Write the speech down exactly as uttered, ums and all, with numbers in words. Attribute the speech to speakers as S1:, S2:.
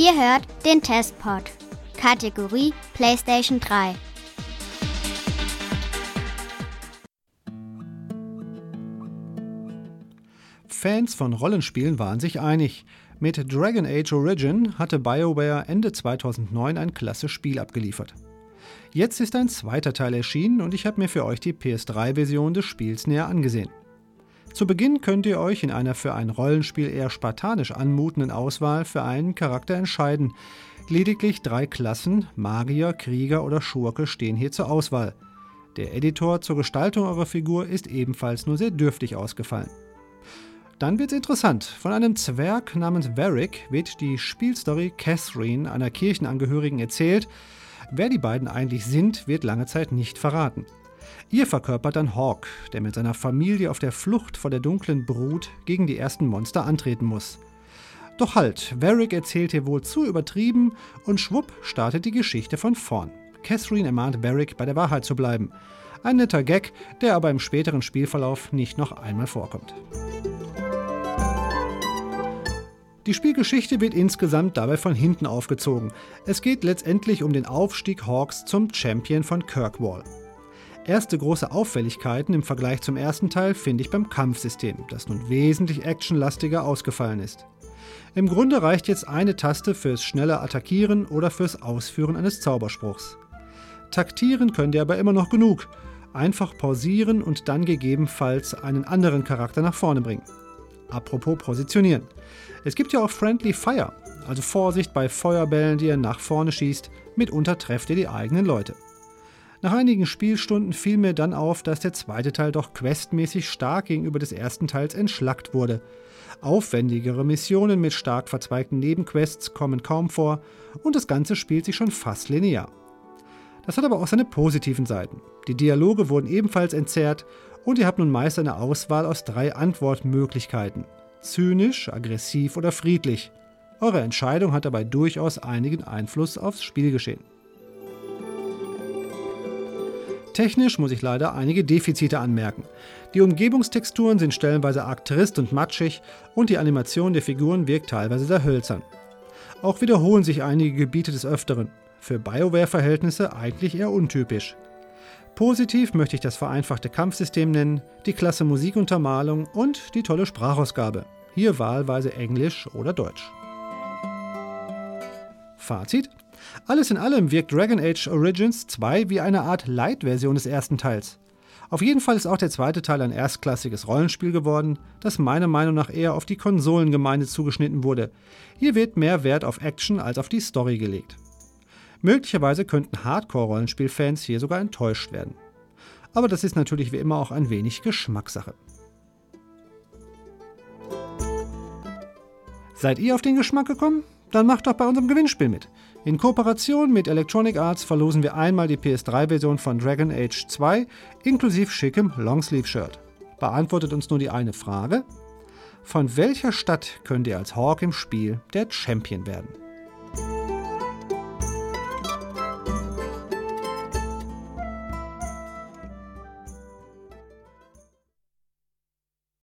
S1: Ihr hört den Testpod. Kategorie PlayStation drei.
S2: Fans von Rollenspielen waren sich einig. Mit Dragon Age Origin hatte BioWare Ende zweitausendneun ein klasse Spiel abgeliefert. Jetzt ist ein zweiter Teil erschienen und ich habe mir für euch die P S drei Version des Spiels näher angesehen. Zu Beginn könnt ihr euch in einer für ein Rollenspiel eher spartanisch anmutenden Auswahl für einen Charakter entscheiden. Lediglich drei Klassen, Magier, Krieger oder Schurke, stehen hier zur Auswahl. Der Editor zur Gestaltung eurer Figur ist ebenfalls nur sehr dürftig ausgefallen. Dann wird's interessant. Von einem Zwerg namens Varric wird die Spielstory Catherine, einer Kirchenangehörigen, erzählt. Wer die beiden eigentlich sind, wird lange Zeit nicht verraten. Ihr verkörpert dann Hawk, der mit seiner Familie auf der Flucht vor der dunklen Brut gegen die ersten Monster antreten muss. Doch halt, Varric erzählt hier wohl zu übertrieben und schwupp startet die Geschichte von vorn. Catherine ermahnt Varric, bei der Wahrheit zu bleiben. Ein netter Gag, der aber im späteren Spielverlauf nicht noch einmal vorkommt. Die Spielgeschichte wird insgesamt dabei von hinten aufgezogen. Es geht letztendlich um den Aufstieg Hawks zum Champion von Kirkwall. Erste große Auffälligkeiten im Vergleich zum ersten Teil finde ich beim Kampfsystem, das nun wesentlich actionlastiger ausgefallen ist. Im Grunde reicht jetzt eine Taste fürs schnelle Attackieren oder fürs Ausführen eines Zauberspruchs. Taktieren könnt ihr aber immer noch genug. Einfach pausieren und dann gegebenenfalls einen anderen Charakter nach vorne bringen. Apropos positionieren. Es gibt ja auch Friendly Fire, also Vorsicht bei Feuerbällen, die ihr nach vorne schießt, mitunter trefft ihr die eigenen Leute. Nach einigen Spielstunden fiel mir dann auf, dass der zweite Teil doch questmäßig stark gegenüber des ersten Teils entschlackt wurde. Aufwendigere Missionen mit stark verzweigten Nebenquests kommen kaum vor und das Ganze spielt sich schon fast linear. Das hat aber auch seine positiven Seiten. Die Dialoge wurden ebenfalls entzerrt und ihr habt nun meist eine Auswahl aus drei Antwortmöglichkeiten. Zynisch, aggressiv oder friedlich. Eure Entscheidung hat dabei durchaus einigen Einfluss aufs Spielgeschehen. Technisch muss ich leider einige Defizite anmerken. Die Umgebungstexturen sind stellenweise arg trist und matschig und die Animation der Figuren wirkt teilweise sehr hölzern. Auch wiederholen sich einige Gebiete des Öfteren. Für BioWare-Verhältnisse eigentlich eher untypisch. Positiv möchte ich das vereinfachte Kampfsystem nennen, die klasse Musikuntermalung und die tolle Sprachausgabe. Hier wahlweise Englisch oder Deutsch. Fazit: Alles in allem wirkt Dragon Age Origins zwei wie eine Art Light-Version des ersten Teils. Auf jeden Fall ist auch der zweite Teil ein erstklassiges Rollenspiel geworden, das meiner Meinung nach eher auf die Konsolengemeinde zugeschnitten wurde. Hier wird mehr Wert auf Action als auf die Story gelegt. Möglicherweise könnten Hardcore-Rollenspielfans hier sogar enttäuscht werden. Aber das ist natürlich wie immer auch ein wenig Geschmackssache. Seid ihr auf den Geschmack gekommen? Dann macht doch bei unserem Gewinnspiel mit. In Kooperation mit Electronic Arts verlosen wir einmal die P S drei Version von Dragon Age zwei inklusive schickem Longsleeve-Shirt. Beantwortet uns nur die eine Frage: Von welcher Stadt könnt ihr als Hawk im Spiel der Champion werden?